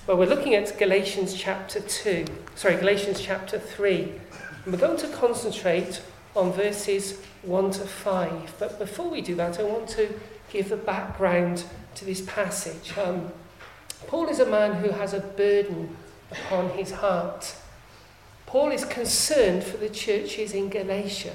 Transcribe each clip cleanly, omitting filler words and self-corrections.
Well, we're looking at Galatians chapter 3. And we're going to concentrate on verses 1 to 5. But before we do that, I want to give the background to this passage. Paul is a man who has a burden upon his heart. Paul is concerned for the churches in Galatia.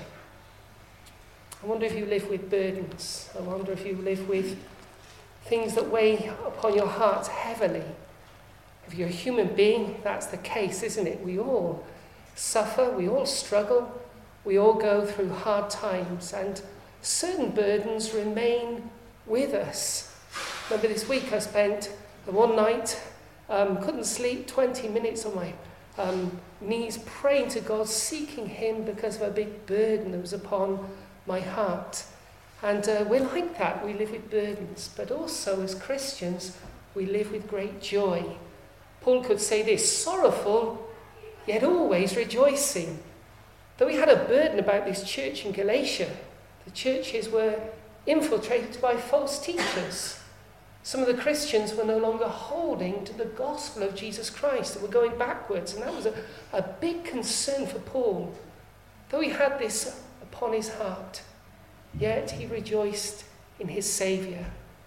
I wonder if you live with burdens. I wonder if you live with things that weigh upon your heart heavily. If you're a human being, that's the case, isn't it? We all suffer, we all struggle, we all go through hard times, and certain burdens remain with us. Remember this week I spent the one night, couldn't sleep, 20 minutes on my knees praying to God, seeking him because of a big burden that was upon my heart. And we're like that, we live with burdens, but also as Christians, we live with great joy. Paul could say this, sorrowful, yet always rejoicing. Though he had a burden about this church in Galatia, the churches were infiltrated by false teachers. Some of the Christians were no longer holding to the gospel of Jesus Christ, and were going backwards, and that was a big concern for Paul. Though he had this upon his heart, yet he rejoiced in his Saviour.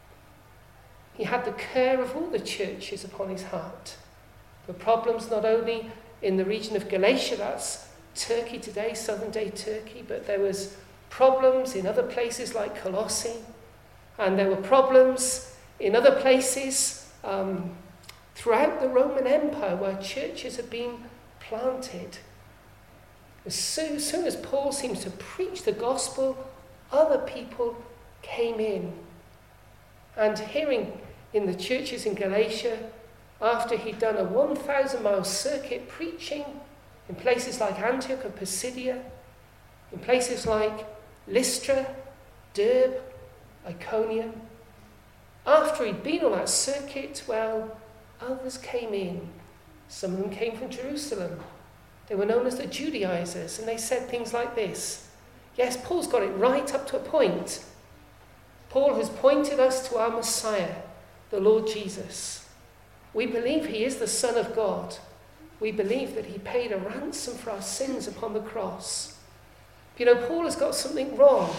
He had the care of all the churches upon his heart. The problems not only in the region of Galatia, that's Turkey today, southern day Turkey, but there was problems in other places like Colossae, and there were problems in other places throughout the Roman Empire where churches had been planted. As soon as Paul seems to preach the gospel, other people came in. And hearing in the churches in Galatia, after he'd done a 1,000-mile circuit preaching in places like Antioch and Pisidia, in places like Lystra, Derbe, Iconium, after he'd been on that circuit, well, others came in. Some of them came from Jerusalem. They were known as the Judaizers, and they said things like this. Yes, Paul's got it right up to a point. Paul has pointed us to our Messiah, the Lord Jesus. We believe he is the Son of God. We believe that he paid a ransom for our sins upon the cross. But Paul has got something wrong.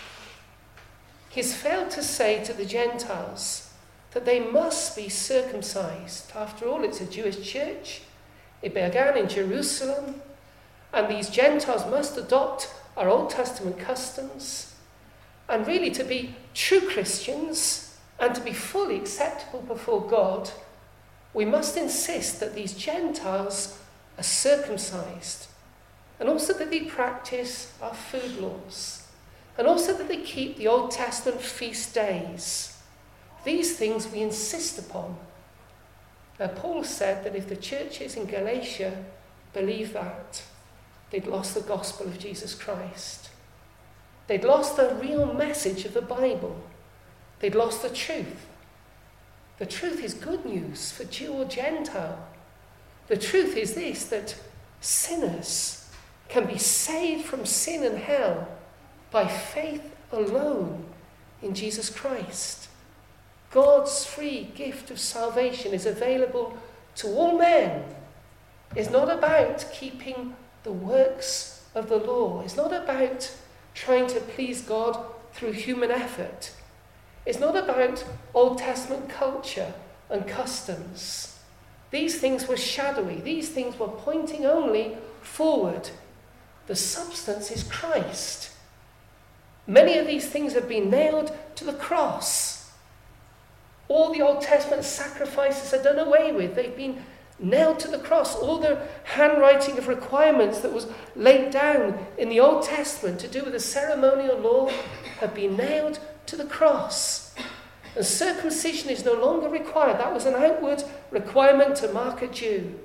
He's failed to say to the Gentiles that they must be circumcised. After all, it's a Jewish church. It began in Jerusalem, and these Gentiles must adopt our Old Testament customs. And really, to be true Christians and to be fully acceptable before God, we must insist that these Gentiles are circumcised, and also that they practice our food laws, and also that they keep the Old Testament feast days. These things we insist upon. Now, Paul said that if the churches in Galatia believed that, they'd lost the gospel of Jesus Christ. They'd lost the real message of the Bible. They'd lost the truth. The truth is good news for Jew or Gentile. The truth is this, that sinners can be saved from sin and hell by faith alone in Jesus Christ. God's free gift of salvation is available to all men. It's not about keeping the works of the law. It's not about trying to please God through human effort. It's not about Old Testament culture and customs. These things were shadowy. These things were pointing only forward. The substance is Christ. Many of these things have been nailed to the cross. All the Old Testament sacrifices are done away with. They've been nailed to the cross. All the handwriting of requirements that was laid down in the Old Testament to do with the ceremonial law have been nailed to the cross. And circumcision is no longer required. That was an outward requirement to mark a Jew.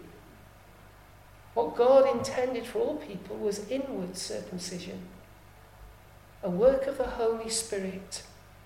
What God intended for all people was inward circumcision, a work of the Holy Spirit.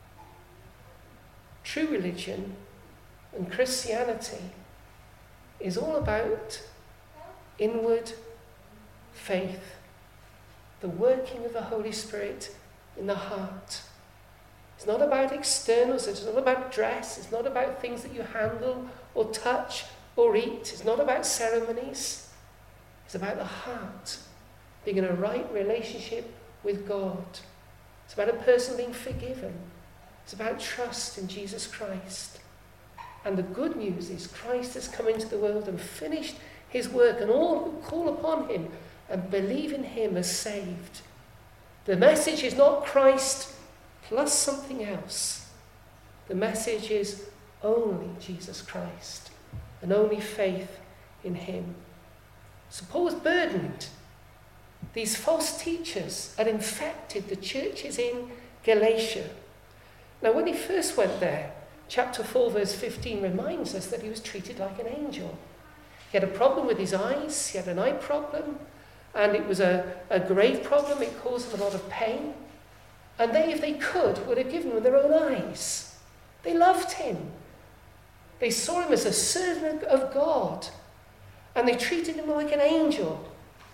True religion and Christianity is all about inward faith, the working of the Holy Spirit in the heart. It's not about externals, it's not about dress, it's not about things that you handle or touch or eat. It's not about ceremonies. It's about the heart being in a right relationship with God. It's about a person being forgiven. It's about trust in Jesus Christ. And the good news is Christ has come into the world and finished his work, and all who call upon him and believe in him are saved. The message is not Christ plus something else. The message is only Jesus Christ and only faith in him. So Paul was burdened. These false teachers had infected the churches in Galatia. Now, when he first went there, chapter 4, verse 15 reminds us that he was treated like an angel. He had a problem with his eyes. He had an eye problem. And it was a grave problem. It caused them a lot of pain. And they, if they could, would have given him their own eyes. They loved him. They saw him as a servant of God. And they treated him like an angel.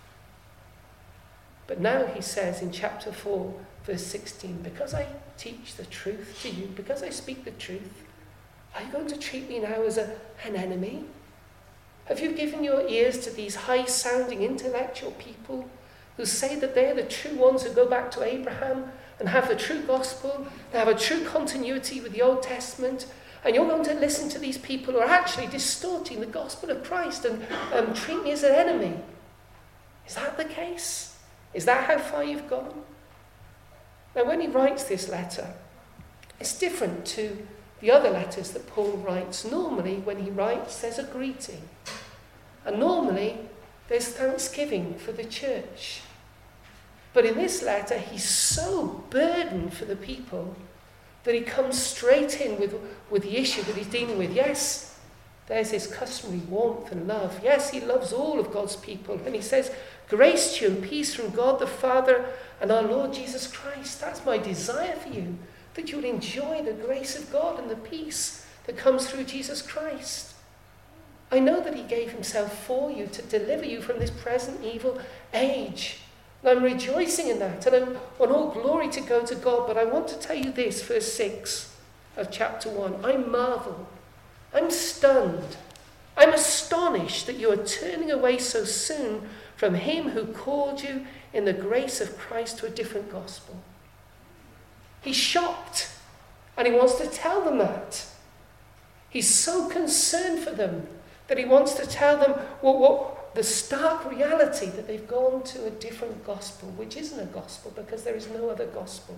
But now he says in chapter 4, verse 16, because I teach the truth to you, because I speak the truth, are you going to treat me now as an enemy? Have you given your ears to these high-sounding intellectual people who say that they're the true ones who go back to Abraham and have the true gospel, and have a true continuity with the Old Testament, and you're going to listen to these people who are actually distorting the gospel of Christ and treat me as an enemy? Is that the case? Is that how far you've gone? Now, when he writes this letter, it's different to the other letters that Paul writes. Normally, when he writes, there's a greeting. And normally, there's thanksgiving for the church. But in this letter, he's so burdened for the people that he comes straight in with the issue that he's dealing with. Yes, there's his customary warmth and love. Yes, he loves all of God's people. And he says, grace to you and peace from God the Father and our Lord Jesus Christ. That's my desire for you, that you would enjoy the grace of God and the peace that comes through Jesus Christ. I know that he gave himself for you to deliver you from this present evil age. And I'm rejoicing in that, and I want all glory to go to God. But I want to tell you this, verse 6 of chapter 1. I marvel, I'm stunned, I'm astonished that you are turning away so soon from him who called you in the grace of Christ to a different gospel. He's shocked, and he wants to tell them that. He's so concerned for them that he wants to tell them what the stark reality that they've gone to a different gospel, which isn't a gospel because there is no other gospel.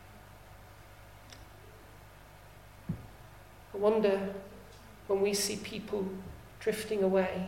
I wonder when we see people drifting away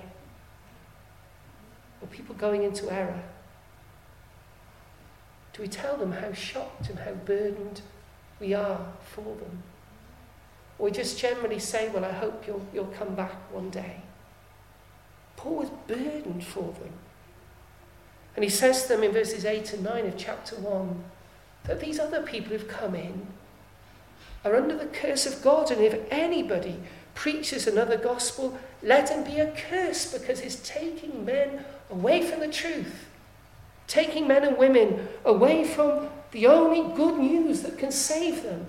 or people going into error, do we tell them how shocked and how burdened we are for them? Or we just generally say, well, I hope you'll come back one day. Paul was burdened for them. And he says to them in verses 8 and 9 of chapter 1 that these other people who've come in are under the curse of God, and if anybody preaches another gospel, let him be accursed, because he's taking men away from the truth, taking men and women away from the only good news that can save them.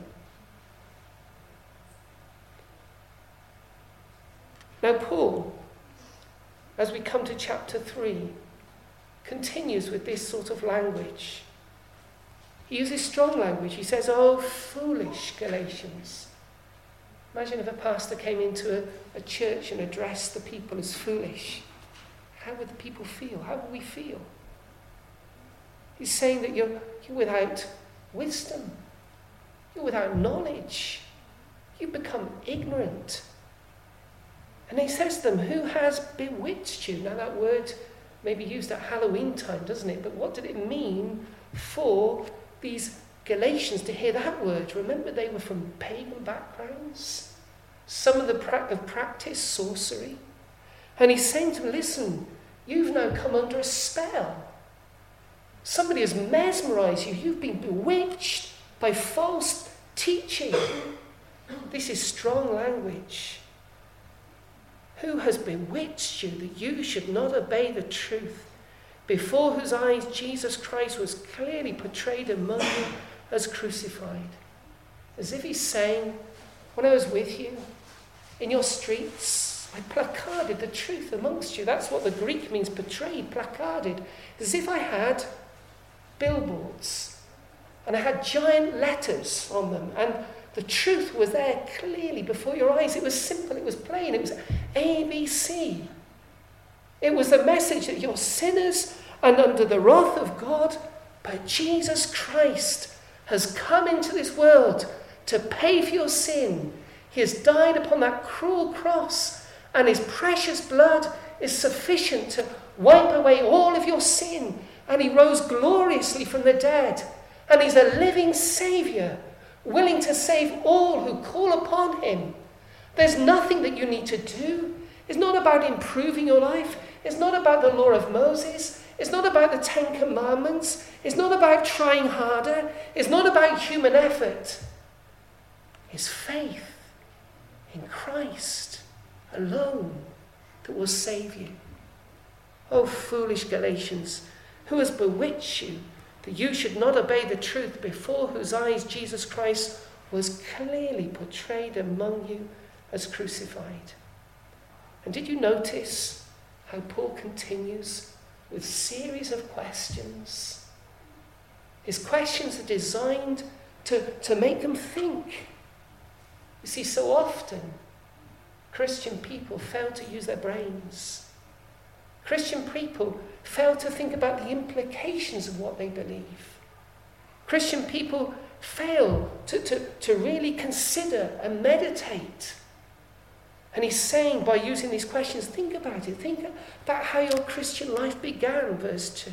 Now Paul, as we come to chapter 3, continues with this sort of language. He uses strong language. He says, oh, foolish Galatians. Imagine if a pastor came into a church and addressed the people as foolish. How would the people feel? How would we feel? He's saying that you're without wisdom. You're without knowledge. You've become ignorant. And he says to them, who has bewitched you? Now that word may be used at Halloween time, doesn't it? But what did it mean for these Galatians to hear that word? Remember, they were from pagan backgrounds. Some of the practiced sorcery. And he's saying to them, listen, you've now come under a spell. Somebody has mesmerized you. You've been bewitched by false teaching. This is strong language. Who has bewitched you that you should not obey the truth, before whose eyes Jesus Christ was clearly portrayed among you as crucified? As if he's saying, when I was with you, in your streets, I placarded the truth amongst you. That's what the Greek means, portrayed, placarded. As if I had billboards and I had giant letters on them, and the truth was there clearly before your eyes. It was simple, it was plain, it was ABC. It was the message that you're sinners and under the wrath of God, but Jesus Christ has come into this world to pay for your sin. He has died upon that cruel cross, and his precious blood is sufficient to wipe away all of your sin. And he rose gloriously from the dead. And he's a living Saviour, willing to save all who call upon him. There's nothing that you need to do. It's not about improving your life. It's not about the law of Moses. It's not about the 10 Commandments. It's not about trying harder. It's not about human effort. It's faith in Christ alone that will save you. Oh, foolish Galatians, who has bewitched you that you should not obey the truth, before whose eyes Jesus Christ was clearly portrayed among you as crucified? And did you notice how Paul continues with series of questions? His questions are designed to make them think. You see, so often Christian people fail to use their brains. Christian people fail to think about the implications of what they believe. Christian people fail to really consider and meditate. And he's saying, by using these questions, think about it. Think about how your Christian life began, verse 2.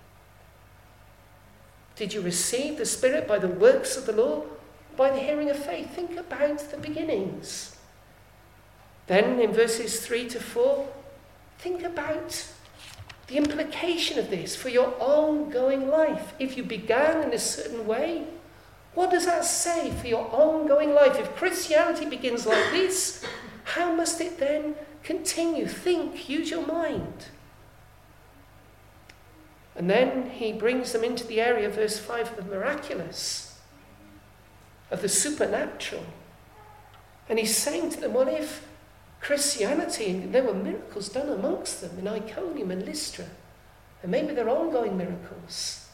Did you receive the Spirit by the works of the law? By the hearing of faith? Think about the beginnings. Then in verses 3 to 4, think about the implication of this for your ongoing life. If you began in a certain way, what does that say for your ongoing life? If Christianity begins like this, how must it then continue? Think, use your mind. And then he brings them into the area, verse 5, of the miraculous, of the supernatural. And he's saying to them, what if Christianity, and there were miracles done amongst them in Iconium and Lystra, and maybe they're ongoing miracles.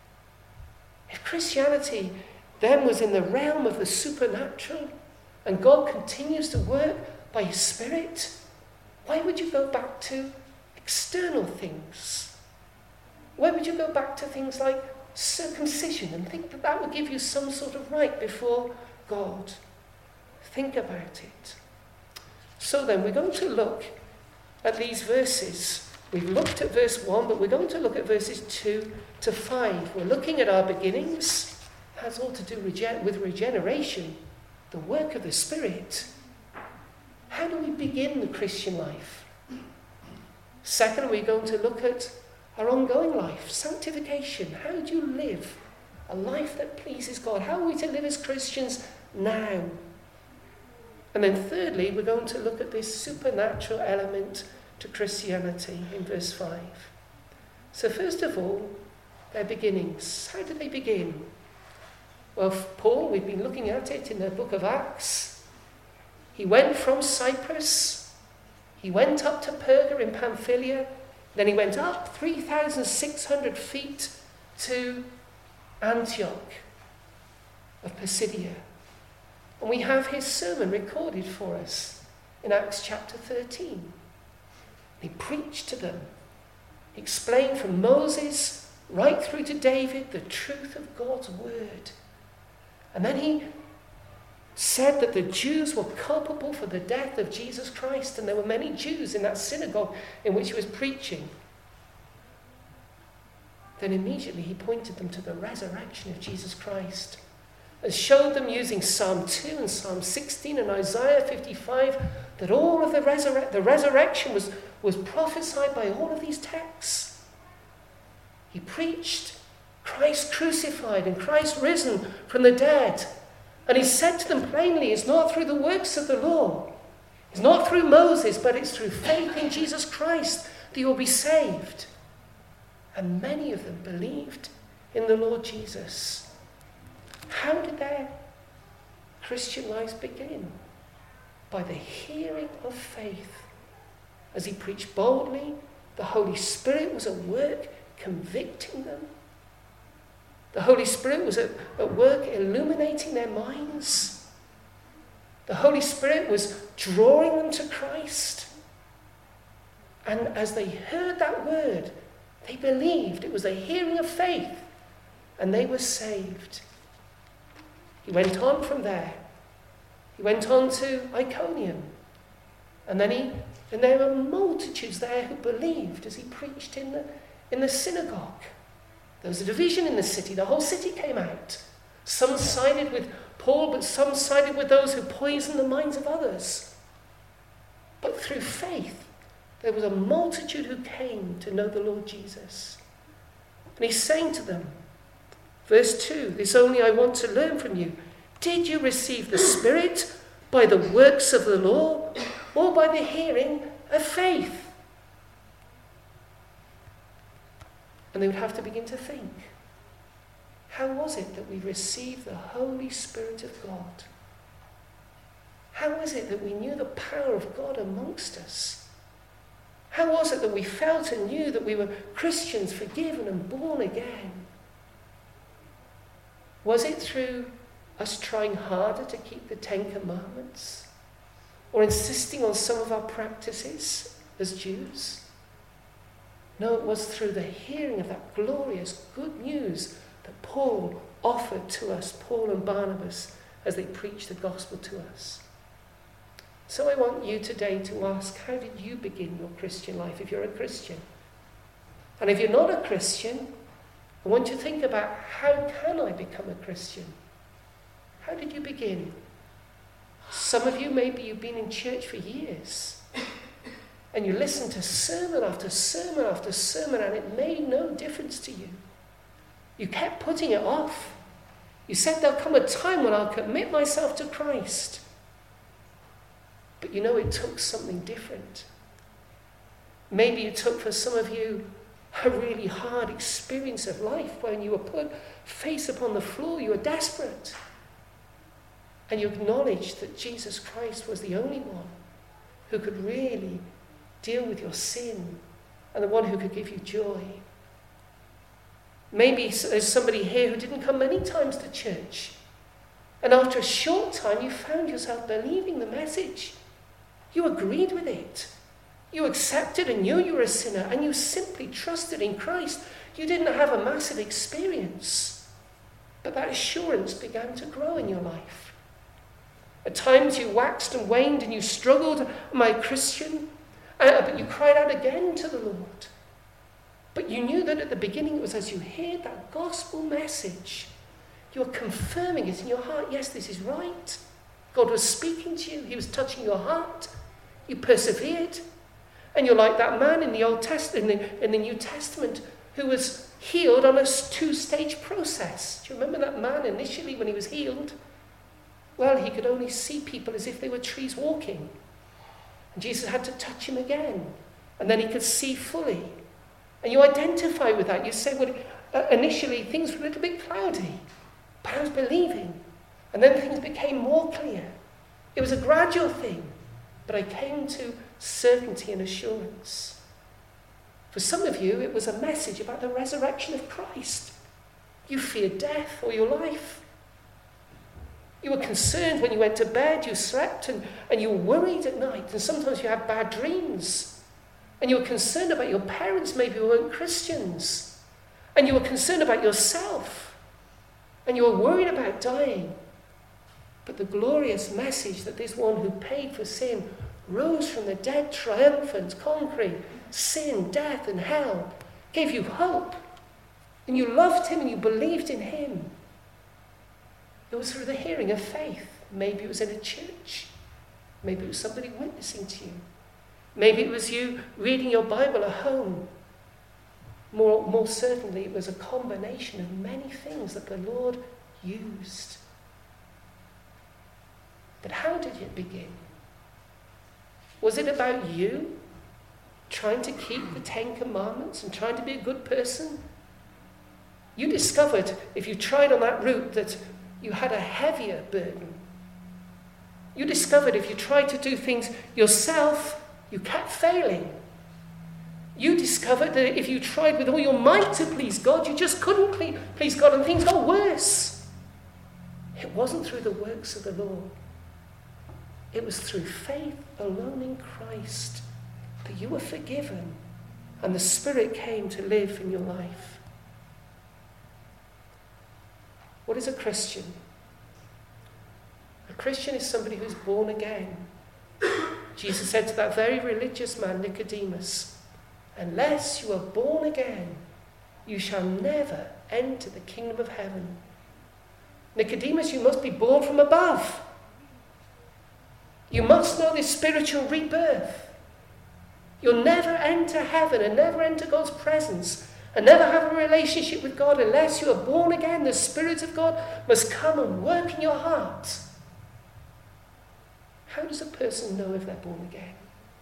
If Christianity then was in the realm of the supernatural, and God continues to work by his Spirit, why would you go back to external things? Why would you go back to things like circumcision and think that that would give you some sort of right before God? Think about it. So then, we're going to look at these verses. We've looked at verse 1, but we're going to look at verses 2 to 5. We're looking at our beginnings. That's all to do with regeneration, the work of the Spirit. How do we begin the Christian life? Second, we're going to look at our ongoing life, sanctification. How do you live a life that pleases God? How are we to live as Christians now? And then thirdly, we're going to look at this supernatural element to Christianity in verse 5. So first of all, their beginnings. How did they begin? Well, Paul, we've been looking at it in the book of Acts. He went from Cyprus, he went up to Perga in Pamphylia, then he went up 3,600 feet to Antioch of Pisidia. And we have his sermon recorded for us in Acts chapter 13. He preached to them. He explained from Moses right through to David the truth of God's word. And then he said that the Jews were culpable for the death of Jesus Christ, and there were many Jews in that synagogue in which he was preaching. Then immediately he pointed them to the resurrection of Jesus Christ, and showed them using Psalm 2 and Psalm 16 and Isaiah 55 that all of the resurrection was prophesied by all of these texts. He preached Christ crucified and Christ risen from the dead. And he said to them plainly, it's not through the works of the law, it's not through Moses, but it's through faith in Jesus Christ that you'll be saved. And many of them believed in the Lord Jesus. How did their Christian lives begin? By the hearing of faith as he preached boldly, the Holy Spirit was at work convicting them. The Holy Spirit was at work illuminating their minds. The Holy Spirit was drawing them to Christ. And as they heard that word, they believed. It was the hearing of faith, and they were saved. He went on from there. He went on to Iconium. And there were multitudes there who believed as he preached in the synagogue. There was a division in the city. The whole city came out. Some sided with Paul, but some sided with those who poisoned the minds of others. But through faith, there was a multitude who came to know the Lord Jesus. And he's saying to them, verse 2, this only I want to learn from you. Did you receive the Spirit by the works of the law or by the hearing of faith? And they would have to begin to think, how was it that we received the Holy Spirit of God? How is it that we knew the power of God amongst us? How was it that we felt and knew that we were Christians, forgiven and born again? Was it through us trying harder to keep the 10 Commandments? Or insisting on some of our practices as Jews? No, it was through the hearing of that glorious good news that Paul offered to us, Paul and Barnabas, as they preached the gospel to us. So I want you today to ask, how did you begin your Christian life if you're a Christian? And if you're not a Christian, I want you to think about, how can I become a Christian? How did you begin? Some of you, maybe you've been in church for years. And you listened to sermon after sermon after sermon, and it made no difference to you. You kept putting it off. You said, there'll come a time when I'll commit myself to Christ. But you know, it took something different. Maybe it took for some of you a really hard experience of life when you were put face upon the floor, you were desperate. And you acknowledged that Jesus Christ was the only one who could really deal with your sin and the one who could give you joy. Maybe there's somebody here who didn't come many times to church. And after a short time, you found yourself believing the message. You agreed with it. You accepted and knew you were a sinner, and you simply trusted in Christ. You didn't have a massive experience, but that assurance began to grow in your life. At times you waxed and waned and you struggled, am I a Christian? But you cried out again to the Lord. But you knew that at the beginning it was as you heard that gospel message, you were confirming it in your heart. Yes, this is right. God was speaking to you. He was touching your heart. You persevered. And you're like that man in the Old Testament, in the New Testament, who was healed on a 2-stage process. Do you remember that man initially when he was healed? Well, he could only see people as if they were trees walking. And Jesus had to touch him again. And then he could see fully. And you identify with that. You say, well, initially things were a little bit cloudy, but I was believing. And then things became more clear. It was a gradual thing, but I came to certainty and assurance. For some of you, it was a message about the resurrection of Christ. You feared death all your life. You were concerned when you went to bed, you slept, and you were worried at night, and sometimes you had bad dreams. And you were concerned about your parents, maybe who weren't Christians. And you were concerned about yourself. And you were worried about dying. But the glorious message that this one who paid for sin rose from the dead, triumphant, conquering sin, death, and hell, gave you hope. And you loved him and you believed in him. It was through the hearing of faith. Maybe it was in a church. Maybe it was somebody witnessing to you. Maybe it was you reading your Bible at home. More certainly, it was a combination of many things that the Lord used. But how did it begin? Was it about you trying to keep the 10 Commandments and trying to be a good person? You discovered, if you tried on that route, that you had a heavier burden. You discovered if you tried to do things yourself, You kept failing. You discovered that if you tried with all your might to please God, you just couldn't please God, and things got worse. It wasn't through the works of the law. It was through faith alone in Christ that you were forgiven and the Spirit came to live in your life. What is a Christian? A Christian is somebody who's born again. Jesus said to that very religious man, Nicodemus, unless you are born again, you shall never enter the kingdom of heaven. Nicodemus, you must be born from above. You must know this spiritual rebirth. You'll never enter heaven and never enter God's presence and never have a relationship with God unless you are born again. The Spirit of God must come and work in your heart. How does a person know if they're born again?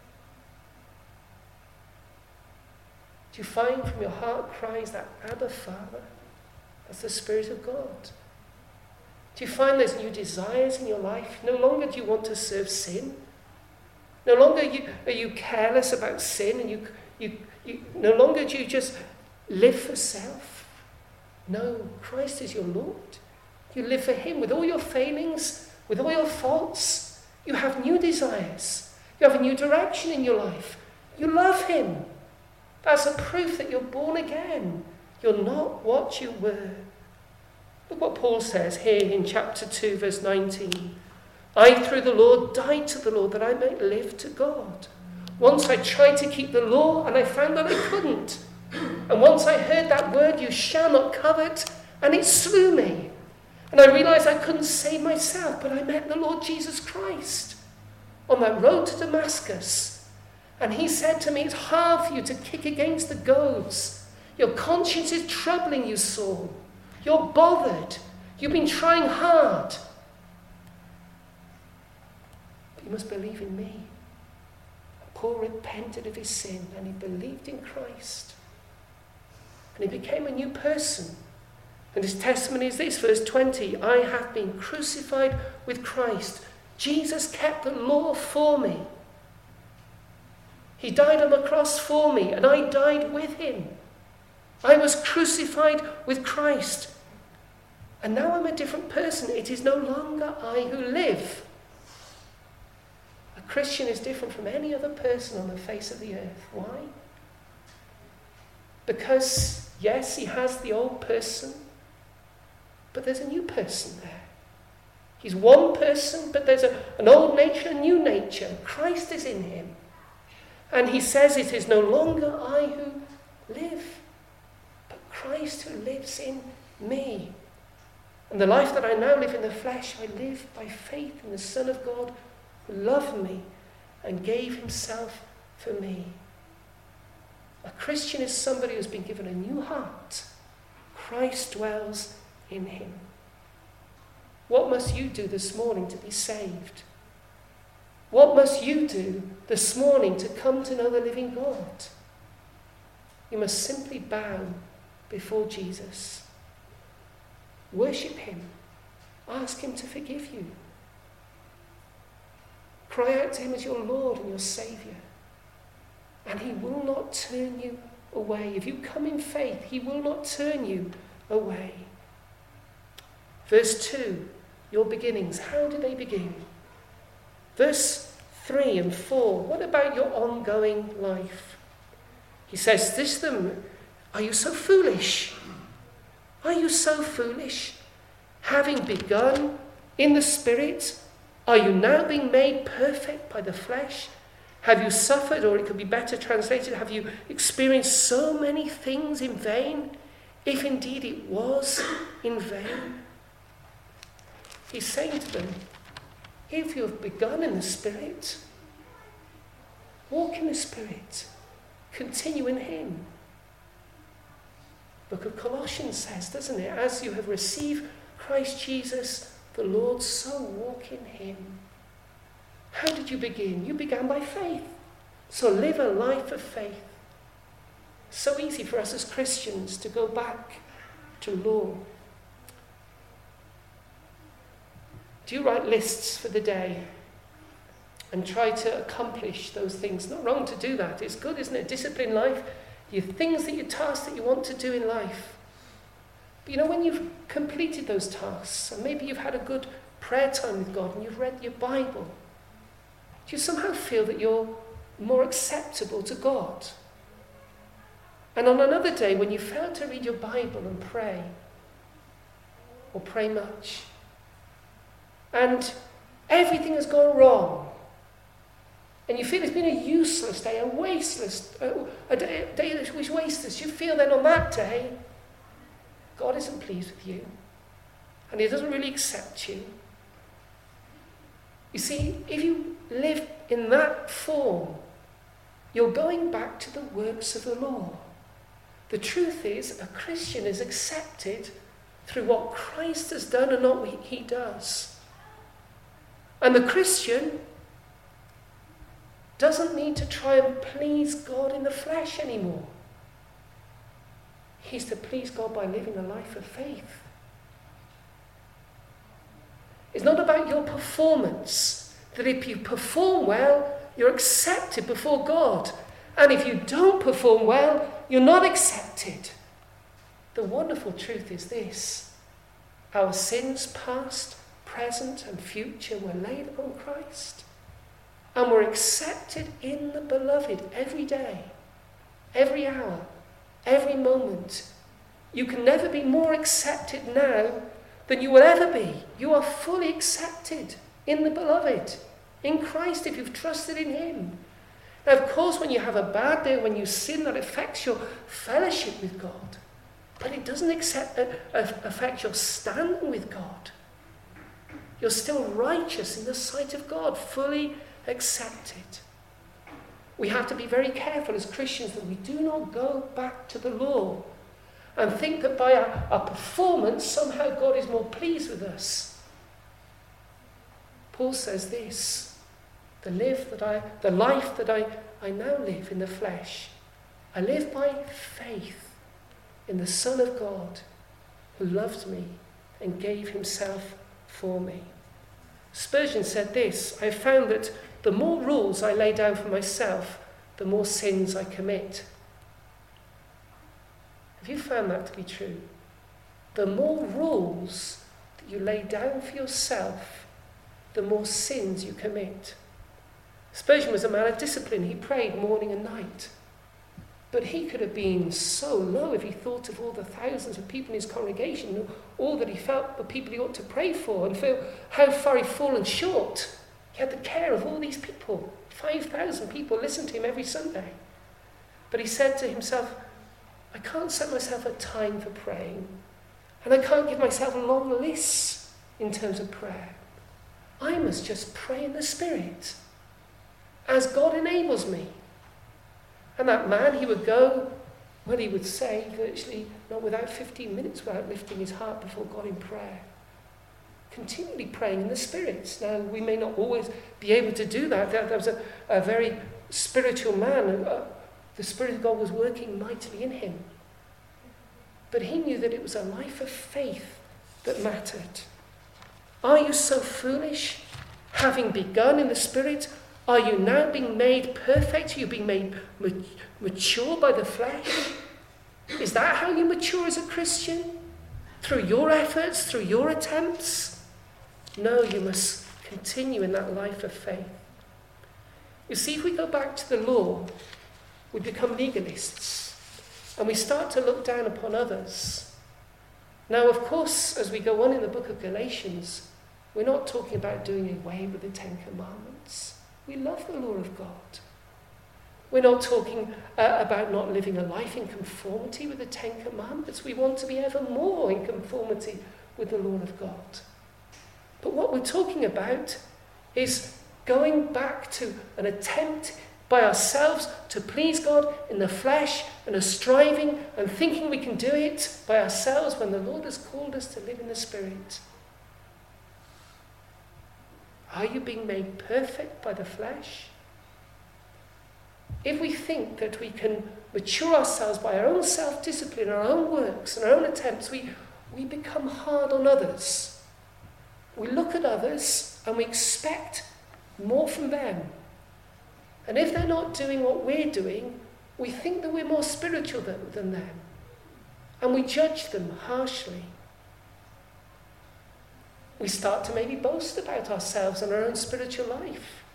Do you find from your heart cries that Abba Father? That's the Spirit of God. Do you find there's new desires in your life? No longer do you want to serve sin. No longer are you careless about sin, and you no longer do you just live for self. No, Christ is your Lord. You live for him with all your failings, with all your faults. You have new desires. You have a new direction in your life. You love him. That's a proof that you're born again. You're not what you were. Look what Paul says here in chapter 2, verse 19. I, through the law, died to the law that I might live to God. Once I tried to keep the law and I found that I couldn't. And once I heard that word, you shall not covet, and it slew me. And I realized I couldn't save myself, but I met the Lord Jesus Christ on that road to Damascus. And he said to me, it's hard for you to kick against the goads. Your conscience is troubling you, Saul. You're bothered. You've been trying hard. But you must believe in me. Paul repented of his sin and he believed in Christ. And he became a new person. And his testimony is this, verse 20. I have been crucified with Christ. Jesus kept the law for me. He died on the cross for me, and I died with him. I was crucified with Christ. And now I'm a different person. It is no longer I who live. A Christian is different from any other person on the face of the earth. Why? Because, yes, he has the old person, but there's a new person there. He's one person, but there's an old nature, a new nature. Christ is in him. And he says it is no longer I who live, but Christ who lives in me. And the life that I now live in the flesh, I live by faith in the Son of God who loved me and gave himself for me. A Christian is somebody who's been given a new heart. Christ dwells in him. What must you do this morning to be saved? What must you do this morning to come to know the living God? You must simply bow before Jesus. Worship him. Ask him to forgive you. Cry out to him as your Lord and your Saviour. And he will not turn you away. If you come in faith, he will not turn you away. Verse 2, your beginnings. How do they begin? Verse 3 and 4, what about your ongoing life? He says this to them, are you so foolish? Are you so foolish? Having begun in the Spirit, are you now being made perfect by the flesh? Have you suffered, or it could be better translated, have you experienced so many things in vain, if indeed it was in vain? He's saying to them, if you have begun in the Spirit, walk in the Spirit, continue in him. The book of Colossians says, doesn't it? As you have received Christ Jesus, the Lord, so walk in him. How did you begin? You began by faith. So live a life of faith. So easy for us as Christians to go back to law. Do you write lists for the day? and try to accomplish those things. Not wrong to do that. It's good, isn't it? Discipline life. Your things that your tasks that you want to do in life. But when you've completed those tasks, and maybe you've had a good prayer time with God and you've read your Bible, do you somehow feel that you're more acceptable to God? And on another day, when you fail to read your Bible and pray, or pray much, and everything has gone wrong, and you feel it's been a useless day, a day that was wasteless, you feel then on that day, God isn't pleased with you, and he doesn't really accept you. You see, if you live in that form, you're going back to the works of the law. The truth is, a Christian is accepted through what Christ has done and not what he does. And the Christian doesn't need to try and please God in the flesh anymore. He's to please God by living a life of faith. It's not about your performance, that if you perform well, you're accepted before God. And if you don't perform well, you're not accepted. The wonderful truth is this: our sins, past, present, and future, were laid upon Christ. And we're accepted in the beloved every day, every hour, every moment. You can never be more accepted now than you will ever be. You are fully accepted in the beloved, in Christ, if you've trusted in him. Now, of course, when you have a bad day, when you sin, that affects your fellowship with God. But it doesn't affect your standing with God. You're still righteous in the sight of God, fully accepted. We have to be very careful as Christians that we do not go back to the law and think that by our performance somehow God is more pleased with us. Paul says this: the life that I now live in the flesh, I live by faith in the Son of God who loved me and gave himself for me. Spurgeon said this: I found that the more rules I lay down for myself, the more sins I commit. Have you found that to be true? The more rules that you lay down for yourself, the more sins you commit. Spurgeon was a man of discipline. He prayed morning and night. But he could have been so low if he thought of all the thousands of people in his congregation, all that he felt the people he ought to pray for, and feel how far he'd fallen short. He had the care of all these people. 5,000 people listened to him every Sunday. But he said to himself, I can't set myself a time for praying, and I can't give myself long lists in terms of prayer. I must just pray in the Spirit as God enables me. And that man, he would go, well, he would say, virtually not without 15 minutes without lifting his heart before God in prayer. Continually praying in the Spirit. Now, we may not always be able to do that. That was a very spiritual man. The Spirit of God was working mightily in him. But he knew that it was a life of faith that mattered. Are you so foolish? Having begun in the Spirit, are you now being made perfect? Are you being made mature by the flesh? Is that how you mature as a Christian? Through your efforts, through your attempts? No, you must continue in that life of faith. You see, if we go back to the law, we become legalists, and we start to look down upon others. Now, of course, as we go on in the book of Galatians, we're not talking about doing away with the Ten Commandments. We love the law of God. We're not talking about not living a life in conformity with the Ten Commandments. We want to be ever more in conformity with the law of God. But what we're talking about is going back to an attempt by ourselves to please God in the flesh, and a striving and thinking we can do it by ourselves when the Lord has called us to live in the Spirit. Are you being made perfect by the flesh? If we think that we can mature ourselves by our own self-discipline, our own works and our own attempts, we become hard on others. We look at others and we expect more from them. And if they're not doing what we're doing, we think that we're more spiritual than them. And we judge them harshly. We start to maybe boast about ourselves and our own spiritual life.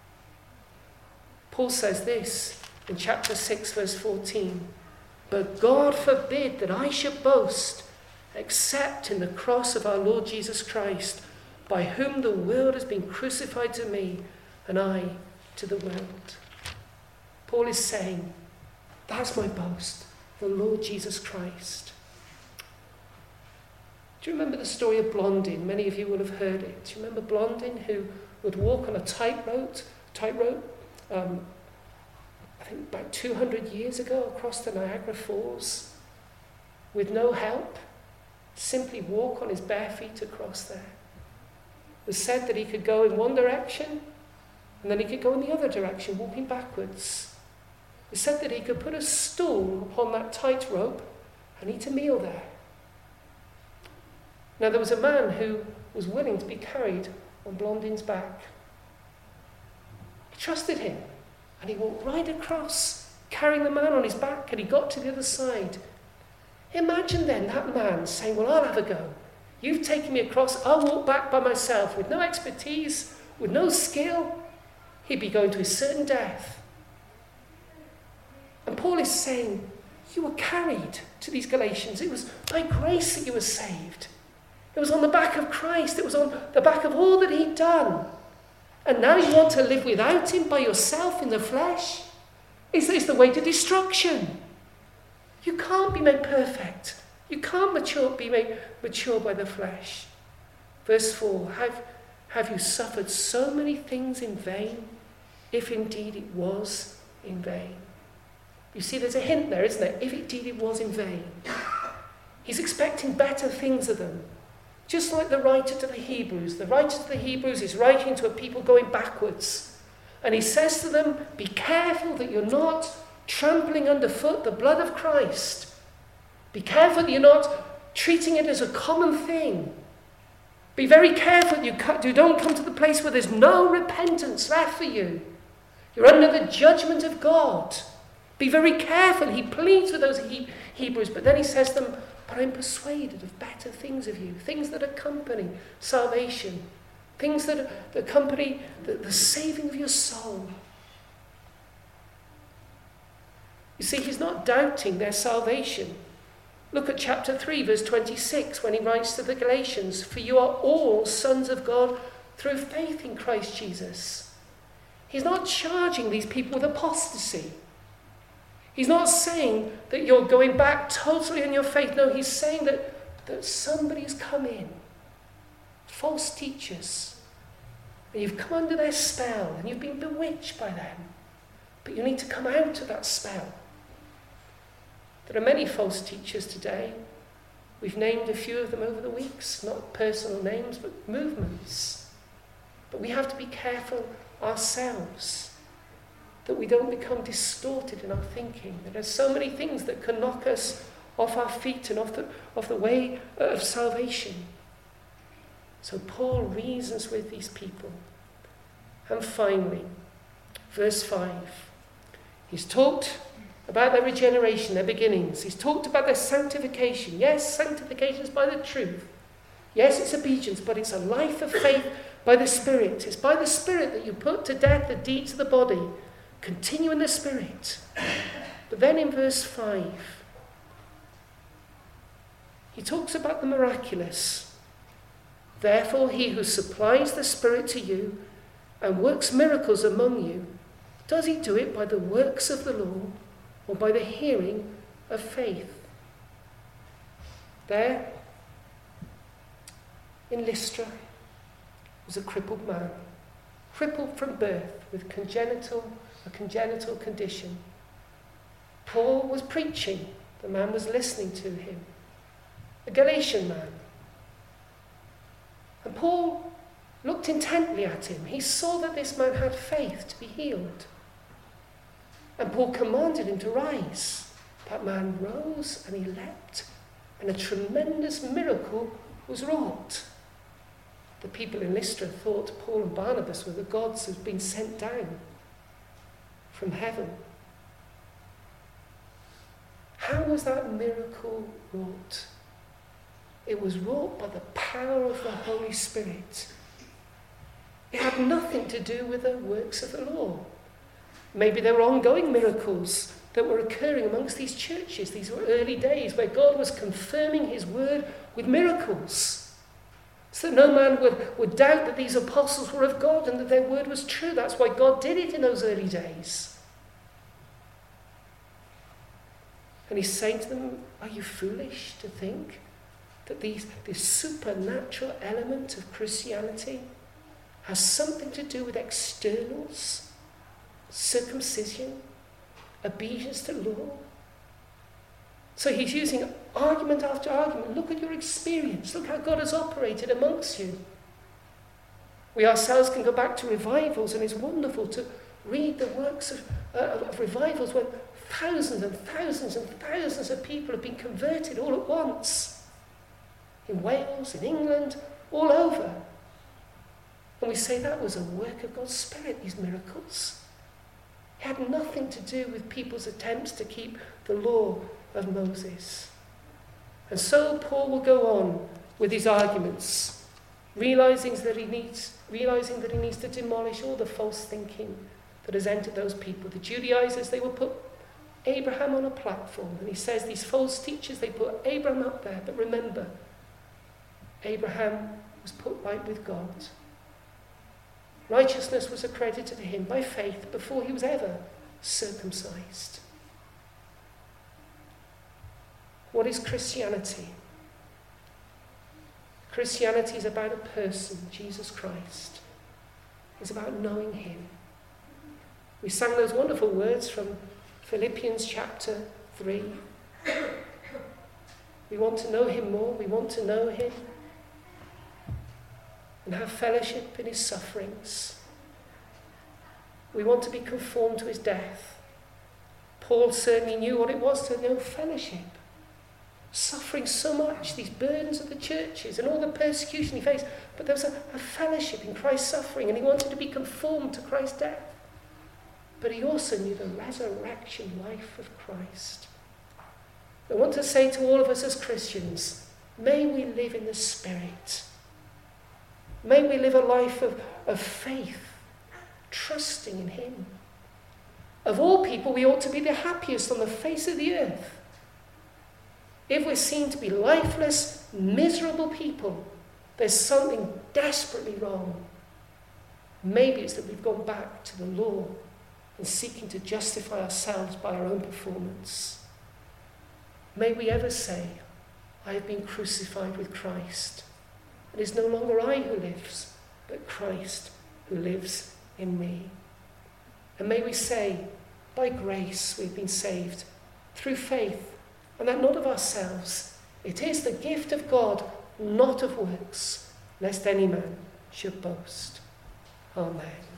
Paul says this in chapter 6, verse 14. But God forbid that I should boast, except in the cross of our Lord Jesus Christ, by whom the world has been crucified to me, and I to the world. Paul is saying, that's my boast, the Lord Jesus Christ. Do you remember the story of Blondin? Many of you will have heard it. Do you remember Blondin, who would walk on a tightrope, I think about 200 years ago, across the Niagara Falls, with no help, simply walk on his bare feet across there. It was said that he could go in one direction, and then he could go in the other direction, walking backwards. It was said that he could put a stool upon that tightrope and eat a meal there. Now, there was a man who was willing to be carried on Blondin's back. He trusted him, and he walked right across, carrying the man on his back, and he got to the other side. Imagine then that man saying, well, I'll have a go. You've taken me across, I'll walk back by myself with no expertise, with no skill. He'd be going to his certain death. And Paul is saying, you were carried to these Galatians. It was by grace that you were saved. It was on the back of Christ. It was on the back of all that he'd done. And now you want to live without him by yourself in the flesh? It's the way to destruction. You can't be made perfect. You can't be made mature by the flesh. Verse 4, have you suffered so many things in vain, if indeed it was in vain? You see, there's a hint there, isn't there? If indeed it was in vain. He's expecting better things of them. Just like the writer to the Hebrews. The writer to the Hebrews is writing to a people going backwards. And he says to them, be careful that you're not trampling underfoot the blood of Christ. Be careful that you're not treating it as a common thing. Be very careful that you don't come to the place where there's no repentance left for you. You're under the judgment of God. Be very careful. He pleads with those Hebrews, but then he says to them, but I'm persuaded of better things of you, things that accompany salvation, things that accompany the saving of your soul. You see, he's not doubting their salvation. Look at chapter 3, verse 26, when he writes to the Galatians, for you are all sons of God through faith in Christ Jesus. He's not charging these people with apostasy. He's not saying that you're going back totally in your faith. No, he's saying that somebody's come in, false teachers, and you've come under their spell and you've been bewitched by them. But you need to come out of that spell. There are many false teachers today. We've named a few of them over the weeks, not personal names, but movements. But we have to be careful ourselves that we don't become distorted in our thinking. There are so many things that can knock us off our feet and off the way of salvation. So Paul reasons with these people. And finally, verse 5. He's talked about their regeneration, their beginnings. He's talked about their sanctification. Yes, sanctification is by the truth. Yes, it's obedience, but it's a life of faith by the Spirit. It's by the Spirit that you put to death the deeds of the body. Continue in the Spirit. But then in verse 5, he talks about the miraculous. Therefore, he who supplies the Spirit to you and works miracles among you, does he do it by the works of the law or by the hearing of faith? There, in Lystra, was a crippled man, crippled from birth with a congenital condition. Paul was preaching. The man was listening to him. A Galatian man. And Paul looked intently at him. He saw that this man had faith to be healed. And Paul commanded him to rise. That man rose and he leapt, and a tremendous miracle was wrought. The people in Lystra thought Paul and Barnabas were the gods who'd been sent down from heaven. How was that miracle wrought? It was wrought by the power of the Holy Spirit. It had nothing to do with the works of the law. Maybe there were ongoing miracles that were occurring amongst these churches. These were early days where God was confirming his word with miracles, so that no man would doubt that these apostles were of God and that their word was true. That's why God did it in those early days. And he's saying to them, are you foolish to think that this supernatural element of Christianity has something to do with externals, circumcision, obedience to law? So he's using argument after argument. Look at your experience. Look how God has operated amongst you. We ourselves can go back to revivals, and it's wonderful to read the works of revivals when thousands and thousands and thousands of people have been converted all at once. In Wales, in England, all over. And we say that was a work of God's Spirit, these miracles. It had nothing to do with people's attempts to keep the law of Moses. And so Paul will go on with his arguments, realizing that he needs to demolish all the false thinking that has entered those people. The Judaizers, they will put Abraham on a platform, and he says these false teachers, they put Abraham up there, but remember, Abraham was put right with God. Righteousness was accredited to him by faith before he was ever circumcised. What is Christianity? Christianity is about a person, Jesus Christ. It's about knowing him. We sang those wonderful words from Philippians chapter 3. We want to know him more. We want to know him and have fellowship in his sufferings. We want to be conformed to his death. Paul certainly knew what it was to know fellowship. Suffering so much, these burdens of the churches and all the persecution he faced, but there was a fellowship in Christ's suffering, and he wanted to be conformed to Christ's death. But he also knew the resurrection life of Christ. I want to say to all of us as Christians, may we live in the Spirit. May we live a life of faith, trusting in him. Of all people, we ought to be the happiest on the face of the earth. If we're seen to be lifeless, miserable people, there's something desperately wrong. Maybe it's that we've gone back to the law and seeking to justify ourselves by our own performance. May we ever say, I have been crucified with Christ. It is no longer I who lives, but Christ who lives in me. And may we say, by grace we've been saved, through faith, and that not of ourselves. It is the gift of God, not of works, lest any man should boast. Amen.